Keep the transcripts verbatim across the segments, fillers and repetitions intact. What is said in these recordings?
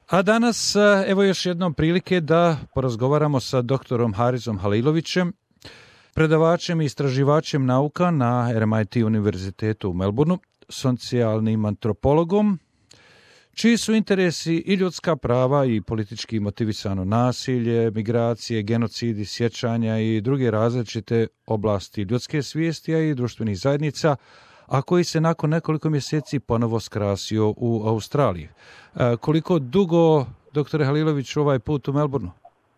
A danas evo još jednom prilike da porazgovaramo sa doktorom Harizom Halilovićem, predavačem i istraživačem nauka na R M I T univerzitetu u Melbourneu, socijalnim antropologom, čiji su interesi i ljudska prava i politički motivisano nasilje, migracije, genocidi, sjećanja i druge različite oblasti ljudske svijesti, a i društvenih zajednica, a koji se nakon nekoliko mjeseci ponovo skrasio u Australiji. E, koliko dugo, doktore Halilović, ovaj put u Melbourneu?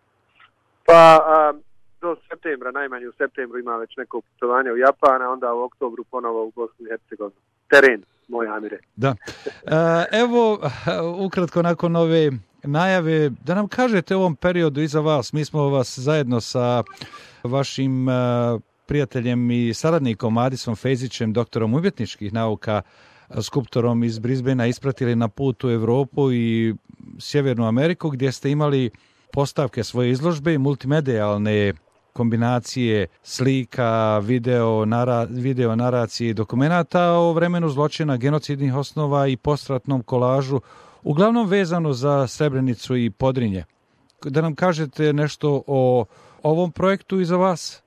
Pa a, do septembra, najmanje u septembru ima već neko putovanje u Japan, a onda u oktobru ponovo u Bosnu i Hercegovinu. Teren, moj Amire. Da. E, evo, ukratko nakon ove najave, da nam kažete u ovom periodu iza vas, mi smo vas zajedno sa vašim prijateljem i saradnikom Adisom Fejzićem, doktorom umjetničkih nauka, skulptorom iz Brisbanea, ispratili na put u Europu i Sjevernu Ameriku, gdje ste imali postavke svoje izložbe i multimedijalne kombinacije slika, video, nara, video naracije i dokumenata o vremenu zločina, genocidnih osnova i postratnom kolažu, uglavnom vezano za Srebrenicu i Podrinje. Da nam kažete nešto o ovom projektu iza vas?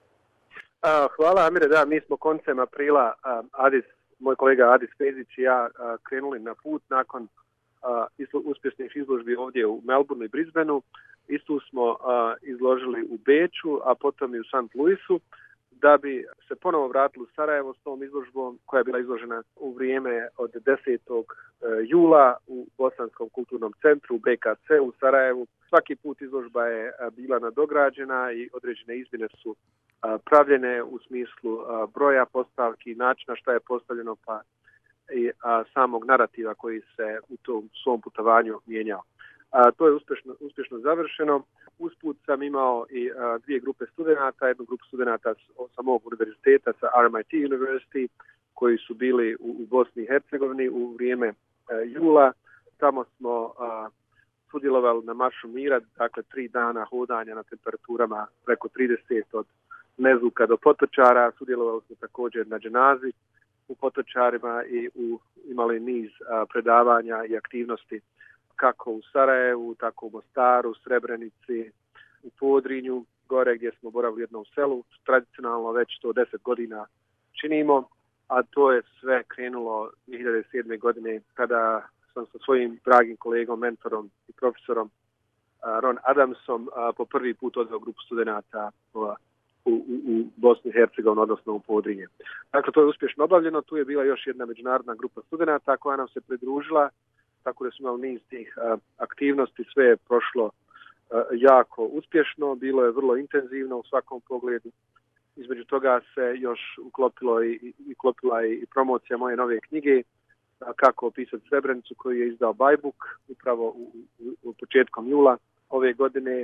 Hvala, Amire. Da, mi smo koncem aprila, Adis, moj kolega Adis Fejzić i ja krenuli na put nakon uspješnih izložbi ovdje u Melbourneu i Brisbaneu. Istu smo izložili u Beču, a potom i u Saint Louisu, da bi se ponovo vratili u Sarajevo s tom izložbom koja je bila izložena u vrijeme od desetog jula u Bosanskom kulturnom centru u B K C u Sarajevu. Svaki put izložba je bila nadograđena i određene izmjene su pravljene u smislu broja postavki, načina šta je postavljeno, pa i samog narativa koji se u tom svom putovanju mijenjao. A, to je uspješno, uspješno završeno. Usput sam imao i a, dvije grupe studenata, jednu grupu studenata sa mog univerziteta, sa R M I T University, koji su bili u, u Bosni i Hercegovini u vrijeme a, jula. Tamo smo a, sudjelovali na Maršu mira, dakle tri dana hodanja na temperaturama preko trideset od Nezuka do Potočara. Sudjelovali smo također na dženazi u Potočarima i u, imali niz a, predavanja i aktivnosti kako u Sarajevu, tako u Mostaru, Srebrenici, u Podrinju, gore gdje smo boravili u jednom selu. Tradicionalno već to deset godina činimo, a to je sve krenulo dvije hiljade sedme. godine kada sam sa svojim dragim kolegom, mentorom i profesorom Ron Adamsom po prvi put odveo grupu studenata u, u, u Bosni i Hercegovini, odnosno u Podrinje. Dakle, to je uspješno obavljeno. Tu je bila još jedna međunarodna grupa studenata koja nam se pridružila, tako da smo imali niz tih a, aktivnosti, sve je prošlo a, jako uspješno, bilo je vrlo intenzivno u svakom pogledu. Između toga se još uklopilo i, i, uklopila i, i promocija moje nove knjige, a, kako opisati Srebrenicu, koju je izdao Bajbuk upravo u, u, u početkom jula ove godine.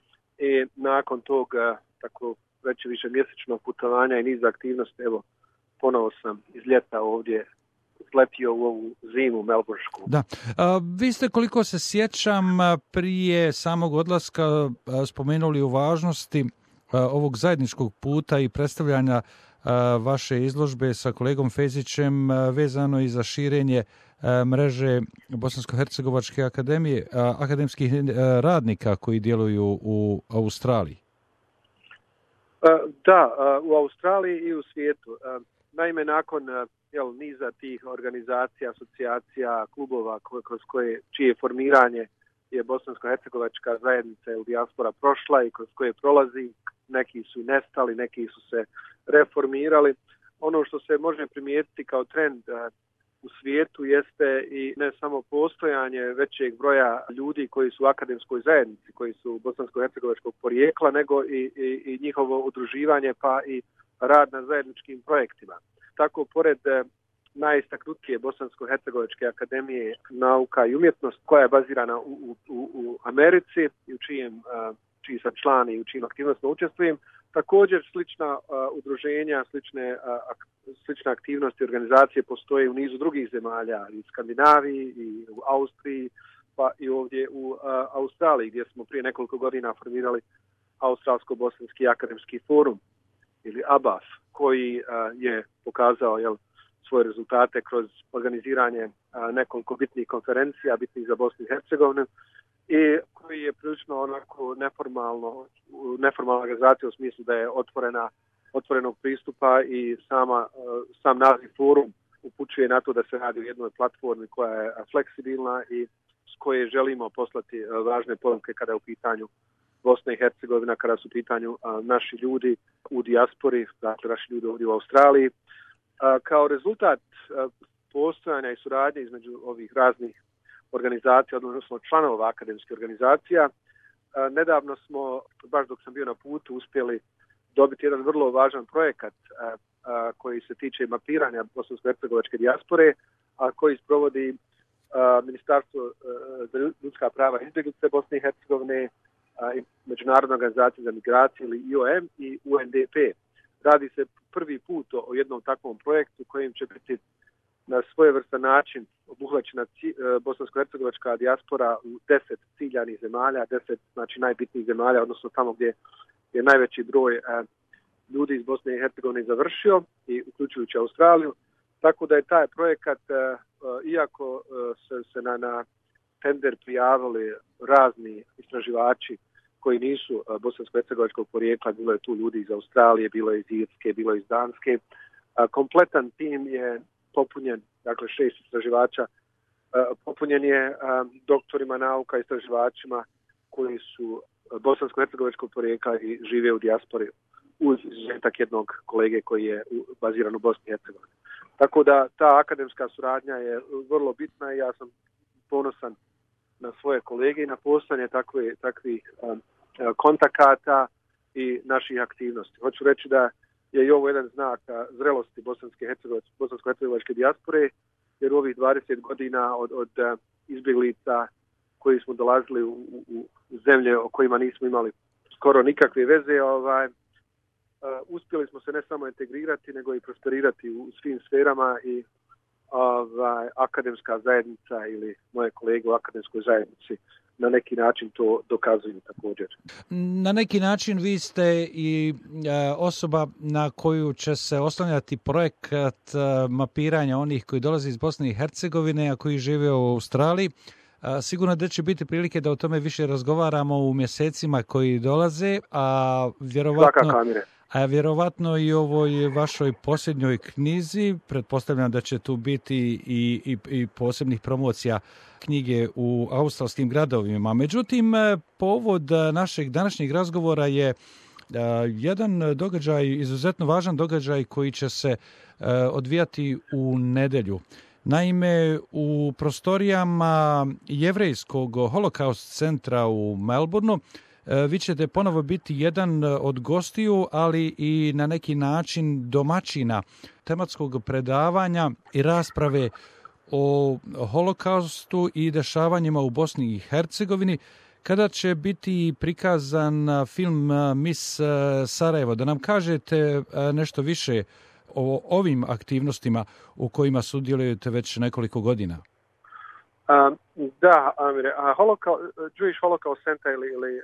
I nakon toga, tako već više mjesečnog putovanja i niza aktivnosti, evo, ponovo sam iz ljeta ovdje sletio u ovu zimu melburšku. Da. A, vi ste, koliko se sjećam, prije samog odlaska a, spomenuli u važnosti a, ovog zajedničkog puta i predstavljanja a, vaše izložbe sa kolegom Fejzićem a, vezano i za širenje a, mreže Bosansko-hercegovačke akademije, a, akademskih a, radnika koji djeluju u Australiji. A, da, a, u Australiji i u svijetu. A, naime, nakon jel, niza tih organizacija, asocijacija, klubova koje, kroz koje, čije formiranje je Bosansko-hercegovačka zajednica ili dijaspora prošla i kroz koje prolazi, neki su nestali, neki su se reformirali. Ono što se može primijetiti kao trend u svijetu jeste i ne samo postojanje većeg broja ljudi koji su u akademskoj zajednici, koji su bosansko-hercegovačkog porijekla, nego i, i, i njihovo udruživanje pa i rad na zajedničkim projektima. Tako, pored najistaknutije Bosansko-hercegovačke akademije nauka i umjetnost, koja je bazirana u, u, u Americi i u čijem, čiji sam član i u čijim aktivnostima učestvujem, također slična uh, udruženja, slične, uh, slične aktivnosti i organizacije postoje u nizu drugih zemalja, i u Skandinaviji, i u Austriji, pa i ovdje u uh, Australiji, gdje smo prije nekoliko godina formirali Australsko-bosanski akademski forum, ili A B A F, koji uh, je pokazao jel, svoje rezultate kroz organiziranje uh, nekoliko bitnih konferencija, bitnih za Bosnu i Hercegovinu, i koji je prilično onako neformalno, neformalna organizacija u smislu da je otvorena, otvorenog pristupa i sama, sam naziv forum upućuje na to da se radi o jednoj platformi koja je fleksibilna i s koje želimo poslati važne poruke kada je u pitanju Bosna i Hercegovina, kada su u pitanju naši ljudi u dijaspori, dakle naši ljudi ovdje u Australiji. Kao rezultat postojanja i suradnje između ovih raznih organizacija, odnosno članova akademskih organizacija, nedavno smo, baš dok sam bio na putu, uspjeli dobiti jedan vrlo važan projekat koji se tiče mapiranja bosansko-hercegovačke dijaspore, a koji sprovodi Ministarstvo za ljudska prava i izbjeglice Bosne i Hercegovine, Međunarodna organizacija za migracije ili I O M i U N D P. Radi se prvi put o jednom takvom projektu kojim će biti na svojevrstan način obuhvaćena bosansko-hercegovačka dijaspora u deset ciljanih zemalja, deset znači najbitnijih zemalja, odnosno tamo gdje je najveći broj ljudi iz Bosne i Hercegovine završio, i uključujući Australiju. Tako da je taj projekat, iako se, se na, na tender prijavili razni istraživači koji nisu bosansko-hercegovačkog porijekla, bilo je tu ljudi iz Australije, bilo je iz Irske, bilo je iz Danske, kompletan tim je popunjen, dakle šest istraživača, popunjen je doktorima nauka, istraživačima koji su bosansko-hercegovačkog porijekla i žive u dijaspori, uz izuzetak jednog kolege koji je baziran u Bosni i Hercegovini. Tako da ta akademska suradnja je vrlo bitna i ja sam ponosan na svoje kolege i na postojanje takve, takvih um, kontakata i naših aktivnosti. Hoću reći da je i ovo jedan znak zrelosti bosansko-hercegovačke dijaspore, jer u ovih dvadeset godina od, od izbjeglica koji smo dolazili u, u, u zemlje o kojima nismo imali skoro nikakve veze, ovaj, uh, uspjeli smo se ne samo integrirati, nego i prosperirati u svim sferama i ovaj, akademska zajednica ili moje kolege u akademskoj zajednici na neki način to dokazuju također. Na neki način vi ste i e, osoba na koju će se oslanjati projekat e, mapiranja onih koji dolaze iz Bosne i Hercegovine, a koji žive u Australiji. E, sigurno da će biti prilike da o tome više razgovaramo u mjesecima koji dolaze, a vjerovatno, a vjerovatno i ovoj vašoj posljednjoj knjizi, pretpostavljam da će tu biti i, i, i posebnih promocija knjige u australskim gradovima. Međutim, povod našeg današnjeg razgovora je jedan događaj, izuzetno važan događaj koji će se odvijati u nedjelju. Naime, u prostorijama Jevrejskog holokaust centra u Melbourneu vi ćete ponovo biti jedan od gostiju, ali i na neki način domaćina tematskog predavanja i rasprave o holokaustu i dešavanjima u Bosni i Hercegovini, kada će biti prikazan film Miss Sarajevo. Da nam kažete nešto više o ovim aktivnostima u kojima sudjelujete već nekoliko godina. Um, da, Amire, Holocaust, Jewish Holocaust Center ili, ili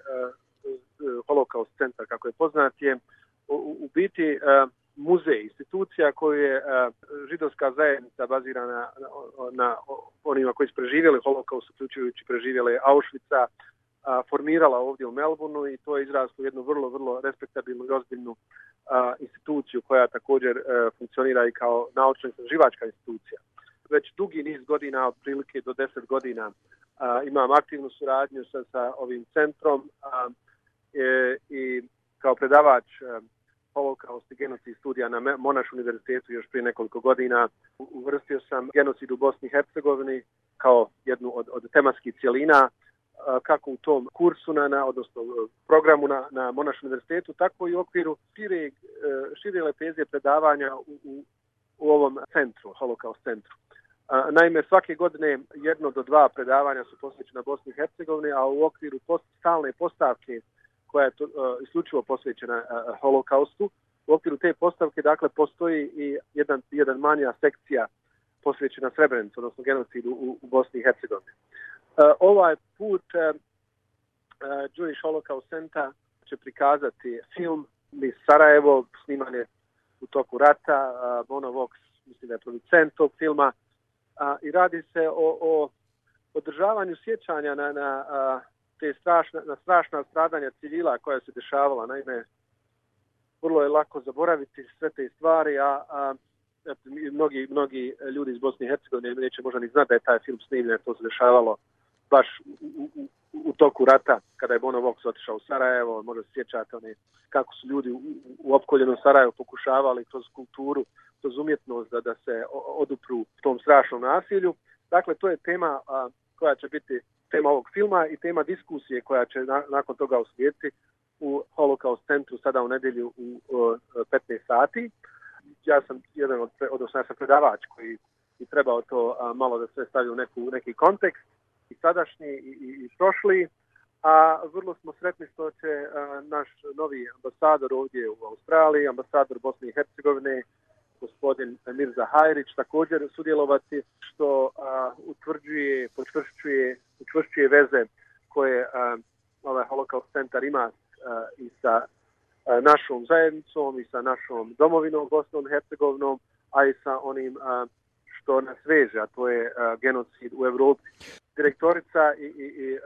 uh, Holocaust Center, kako je poznat, je u, u biti uh, muzej, institucija koju je uh, židovska zajednica bazirana na, na, na onima koji su preživjeli Holokaust, uključujući preživjeli Auschwitza, uh, formirala ovdje u Melbourneu, i to je izraslo jednu vrlo, vrlo respektabilnu i ozbiljnu uh, instituciju koja također uh, funkcionira i kao naučno-istraživačka institucija. Već dugi niz godina, otprilike do deset godina, a, imam aktivnu suradnju sa, sa ovim centrom a, e, i kao predavač a, holokaust i genocid studija na Monash univerzitetu još prije nekoliko godina uvrstio sam genocid u Bosni i Hercegovini kao jednu od, od tematskih cjelina, a, kako u tom kursu, na, na, odnosno programu na, na Monash univerzitetu, tako i u okviru šire, šire lepezije predavanja u, u, u ovom centru, holokaust centru. Naime, svake godine jedno do dva predavanja su posvećena Bosni i Hercegovini, a u okviru post, stalne postavke koja je to, uh, isključivo posvećena uh, holokaustu, u okviru te postavke dakle postoji i jedan, jedan manja sekcija posvećena Srebrenici, odnosno genocidu u, u Bosni i Hercegovini. Uh, ovaj put uh, uh, Jewish Holocaust Center će prikazati film Miss Sarajevo, snimanje u toku rata, uh, Bono Vox, mislim da je producent tog filma, A, i radi se o, o održavanju sjećanja na, na a, te strašna, na strašna stradanja civila koja se dešavala. Naime, vrlo je lako zaboraviti sve te stvari, a, a mnogi, mnogi ljudi iz Bosne i Hercegovine neće možda ni znati da je taj film snimljen, to se dešavalo baš u, u, u toku rata, kada je Bono Vox otišao u Sarajevo. Možda se sjećate one, kako su ljudi u, u opkoljenom Sarajevu pokušavali kroz kulturu, kroz umjetnost da, da se odupru tom strašnom nasilju. Dakle, to je tema a, koja će biti tema ovog filma i tema diskusije koja će na, nakon toga uslijediti u Holocaust centru sada u nedjelju u uh, petnaest sati. Ja sam jedan od, odnosno ja sam predavač koji i trebao to a, malo da sve stavi u neku, neki kontekst, i sadašnji i, i, i prošli, a vrlo smo sretni što će a, naš novi ambasador ovdje u Australiji, ambasador Bosne i Hercegovine, gospodin Mirza Hajrić, također sudjelovati, što a, utvrđuje, počvršćuje, učvršćuje veze koje a, ovaj Holocaust centar ima a, i sa a, našom zajednicom i sa našom domovinom Bosnom i Hercegovinom, a i sa onim a, što nas veže, a to je a, genocid u Europi. Direktorica i, i, i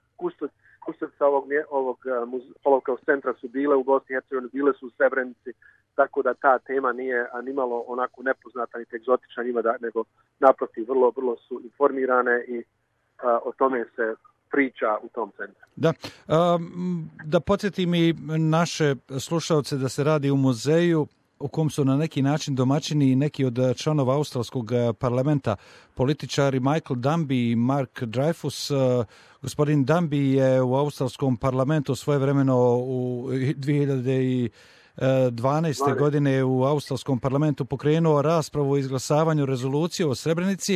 kustovca ovog, ovog muz, Holocaust centra su bile u Bosni i Hercegovini, bile su u Srebrenici, tako da ta tema nije nimalo onako nepoznata niti egzotična njima, da, nego naprotiv vrlo, vrlo su informirane i a, o tome se priča u tom centru. Da, a, da podsjetim i naše slušalce da se radi u muzeju u kom su na neki način domaćini i neki od članova australskog parlamenta, političari Michael Dunby i Mark Dreyfus. Gospodin Dunby je u australskom parlamentu svojevremeno u dvije hiljade dvanaeste. godine u australskom parlamentu pokrenuo raspravu o izglasavanju rezolucije o Srebrenici,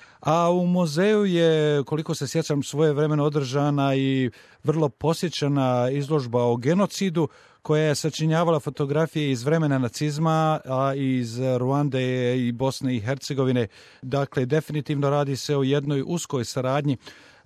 a u muzeju je, koliko se sjećam, svojevremeno održana i vrlo posjećena izložba o genocidu koja je sačinjavala fotografije iz vremena nacizma, a iz Ruande i Bosne i Hercegovine. Dakle, definitivno radi se o jednoj uskoj saradnji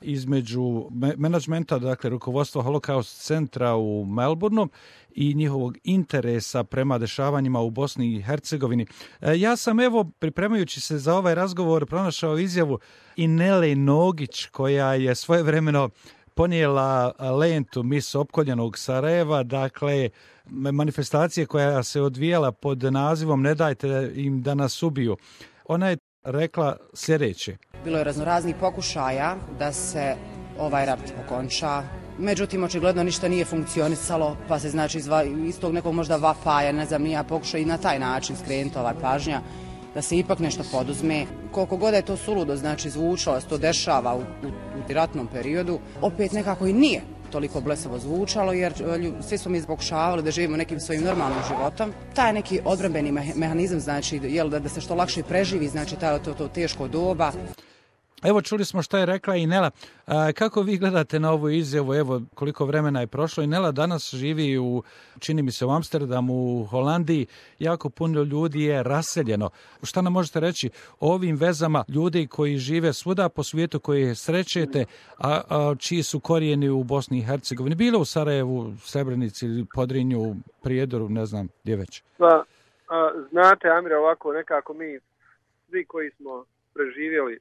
između menadžmenta, dakle rukovodstva Holocaust centra u Melbourneu i njihovog interesa prema dešavanjima u Bosni i Hercegovini. Ja sam, evo, pripremajući se za ovaj razgovor, pronašao izjavu Inele Nogić, koja je svojevremeno ponijela lentu Mis opkoljenog Sarajeva, dakle manifestacije koja se odvijala pod nazivom Ne dajte im da nas ubiju. Ona je rekla sljedeće. Bilo je raznoraznih pokušaja da se ovaj rat okonča, međutim očigledno ništa nije funkcionisalo, pa se znači iz tog nekog možda vapaja, ne znam, nija pokušao i na taj način skrenuti ovaj pažnja da se ipak nešto poduzme. Koliko god je to suludo znači zvučalo, da se to dešava u, u, u ratnom periodu, opet nekako i nije toliko blesavo zvučalo, jer svi smo mi pokušavali da živimo nekim svojim normalnim životom. Taj neki odbrambeni mehanizam, znači jel, da, da se što lakše preživi, znači taj, to, to teško doba. Evo, čuli smo što je rekla Inela. A, kako vi gledate na ovu izjavu? Evo, koliko vremena je prošlo. Inela danas živi u, čini mi se, u Amsterdamu, u Holandiji. Jako puno ljudi je raseljeno. Šta nam možete reći o ovim vezama ljudi koji žive svuda po svijetu, koji srećete, a, a čiji su korijeni u Bosni i Hercegovini? Bilo u Sarajevu, Srebrenici, Podrinju, Prijedoru, ne znam gdje već. Pa, a, znate, Amire, ovako nekako mi, svi koji smo preživjeli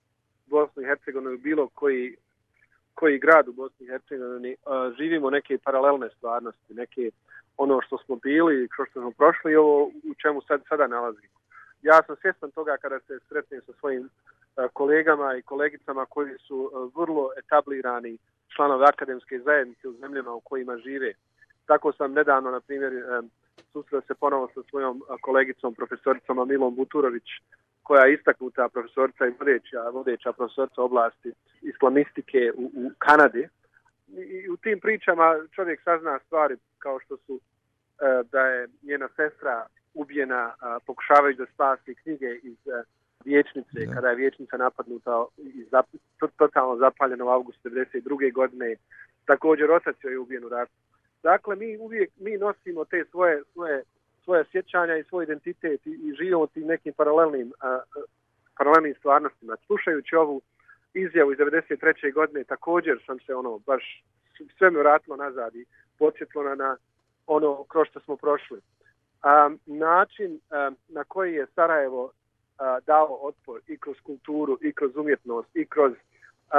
Bosnu i Hercegovinu, bilo koji, koji grad u Bosni i Hercegovini, uh, živimo neke paralelne stvarnosti, neke ono što smo bili, što smo prošli i ovo u čemu sad, sada nalazimo. Ja sam svjestan toga kada se sretnem sa svojim uh, kolegama i kolegicama koji su uh, vrlo etablirani članovi akademske zajednice u zemljama u kojima žive. Tako sam nedavno, na primjer, um, susreo se ponovo sa svojom uh, kolegicom, profesoricom Amilom Buturović, koja je istaknuta profesorica i vodeća, vodeća profesorica oblasti islamistike u, u Kanadi. I, I u tim pričama čovjek sazna stvari kao što su e, da je njena sestra ubijena a, pokušavajući da spasi knjige iz a, vijećnice, da. Kada je vijećnica napadnuta i zap, totalno zapaljena u avgustu devedeset druge godine. Također otac joj je ubijen u ratu. Dakle, mi uvijek mi nosimo te svoje svoje svoje sjećanja i svoj identitet i, i živimo tim nekim paralelnim, a, paralelnim stvarnostima. Slušajući ovu izjavu iz devedeset treće godine, također sam se ono baš sve me vratilo nazad i podsjetilo na, na ono kroz što smo prošli. A, način a, na koji je Sarajevo a, dao otpor i kroz kulturu, i kroz umjetnost, i kroz a,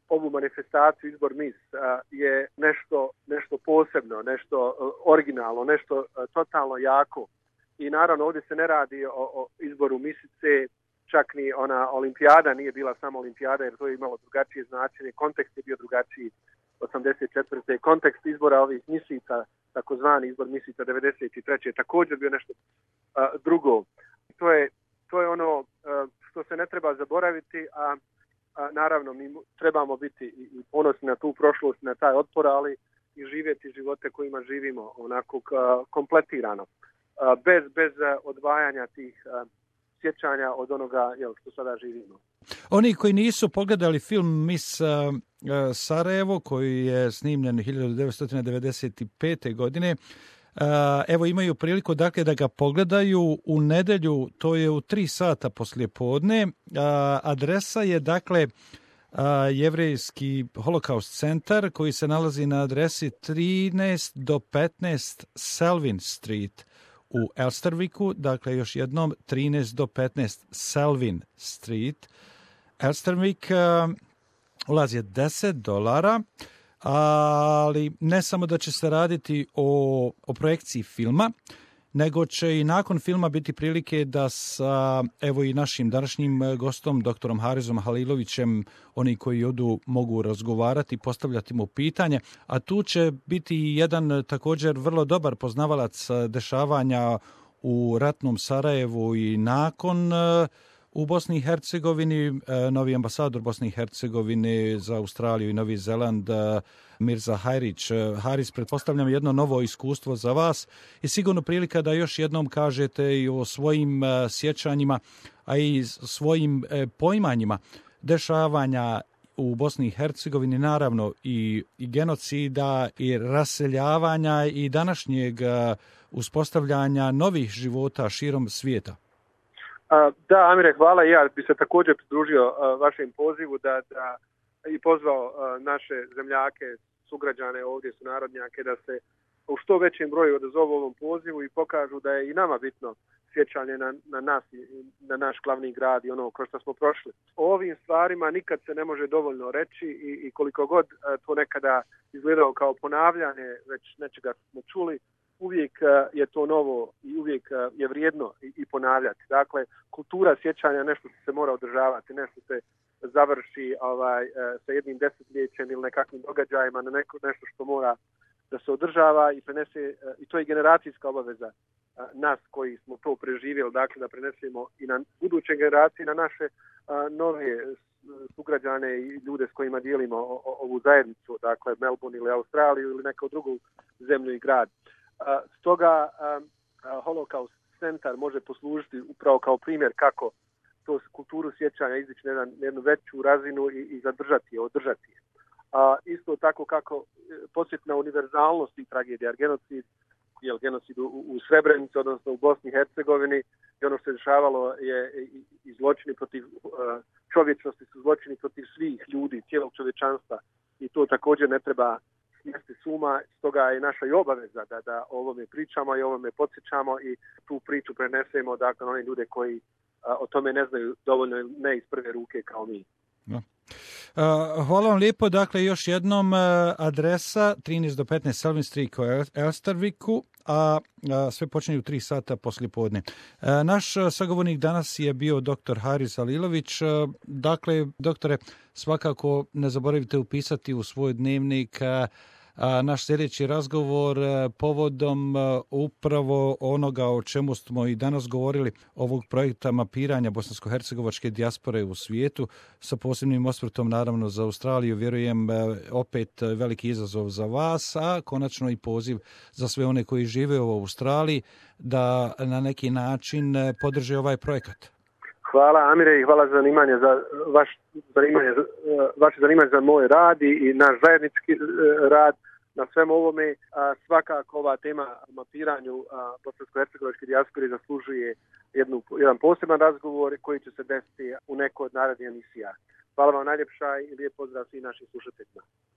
ovu manifestaciju Izbor Mis je nešto, nešto posebno, nešto originalno, nešto totalno jako. I naravno ovdje se ne radi o, o izboru misice, čak ni ona olimpijada nije bila samo olimpijada jer to je imalo drugačije značenje, kontekst je bio drugačiji osamdeset četvrte. Kontekst izbora ovih misica, takozvani izbor misica devedeset treće je također bio nešto a, drugo. To je, to je ono a, što se ne treba zaboraviti, a, a naravno mi trebamo biti i, i ponosni na tu prošlost, na taj otpor, ali i živjeti živote kojima živimo onako a, kompletirano, a, bez, bez a, odvajanja tih a, sjećanja od onoga jel, što sada živimo. Oni koji nisu pogledali film Mis uh, Sarajevo, koji je snimljen hiljadu devetsto devedeset pete. godine, uh, evo imaju priliku dakle, da ga pogledaju u nedjelju, to je u tri sata poslije podne. Uh, adresa je dakle uh, Jevrejski holokaust centar koji se nalazi na adresi trinaest do petnaest Selvin Street u Elsterviku, dakle još jednom trinaest do petnaest Selvin Street. Elstervik, uh, ulaz je deset dolara, ali ne samo da će se raditi o, o projekciji filma, nego će i nakon filma biti prilike da sa evo i našim današnjim gostom, doktorom Harizom Halilovićem, oni koji odu mogu razgovarati, postavljati mu pitanje, a tu će biti jedan također vrlo dobar poznavalac dešavanja u ratnom Sarajevu i nakon u Bosni i Hercegovini, novi ambasador Bosne i Hercegovine za Australiju i Novi Zeland, Mirza Hajrić. Haris, pretpostavljam jedno novo iskustvo za vas i sigurno prilika da još jednom kažete i o svojim sjećanjima, a i svojim poimanjima dešavanja u Bosni i Hercegovini, naravno i, i genocida i raseljavanja i današnjeg uspostavljanja novih života širom svijeta. Da, Amire, hvala. Ja bi se također pridružio uh, vašem pozivu da, da i pozvao uh, naše zemljake, sugrađane ovdje, sunarodnjake, da se u što većem broju odazovu ovom pozivu i pokažu da je i nama bitno sjećanje na, na nas i na naš glavni grad i ono kroz što smo prošli. O ovim stvarima nikad se ne može dovoljno reći i, i koliko god uh, to nekada izgledalo kao ponavljanje, već nečega smo čuli, uvijek je to novo i uvijek je vrijedno i, i ponavljati. Dakle, kultura sjećanja je nešto što se mora održavati, nešto se završi ovaj, sa jednim desetljećem ili nekakvim događajima na neko, nešto što mora da se održava i prenese, i to je generacijska obaveza nas koji smo to preživjeli, dakle da prenesemo i na buduće generacije, na naše nove sugrađane i ljude s kojima dijelimo o, o, ovu zajednicu, dakle Melbourne ili Australiju ili neku drugu zemlju i grad. Stoga Holocaust centar može poslužiti upravo kao primjer kako to kulturu sjećanja izdići na jednu veću razinu i, i zadržati je, održati je. A, isto tako kako podsjeti na univerzalnost i tragedija, jer genocid, jel, genocid u, u Srebrenici, odnosno u Bosni i Hercegovini, i ono što se dešavalo je i, i zločini protiv uh, čovječnosti, su zločini protiv svih ljudi, cijelog čovječanstva, i to također ne treba smjesti suma, stoga je naša i obaveza da, da o ovome pričamo i o ovome podsjećamo i tu priču prenesemo dakle, na one ljude koji a, o tome ne znaju dovoljno, ne iz prve ruke kao mi. No. Uh, hvala vam lijepo. Dakle, još jednom uh, adresa trinaest do petnaest Selvin Street u Elsterviku, a uh, sve počinje u tri sata poslije podne. Uh, naš uh, sagovornik danas je bio doktor Haris Halilović. Uh, dakle, doktore, svakako ne zaboravite upisati u svoj dnevnik uh, a naš sljedeći razgovor povodom upravo onoga o čemu smo i danas govorili, ovog projekta mapiranja bosansko-hercegovačke dijaspore u svijetu, sa posebnim osvrtom naravno za Australiju. Vjerujem opet veliki izazov za vas, a konačno i poziv za sve one koji žive u Australiji da na neki način podrže ovaj projekat. Hvala Amire i hvala za zanimanje za vaš zanimanje, vaše zanimanje za moj rad i, i naš zajednički rad na svemu ovome. A, svakako ova tema mapiranju bosansko-hercegovačke dijaspore zaslužuje jednu, jedan poseban razgovor koji će se desiti u nekoj od narednih emisija. Hvala vam najljepša i lijep pozdrav svim našim slušateljima.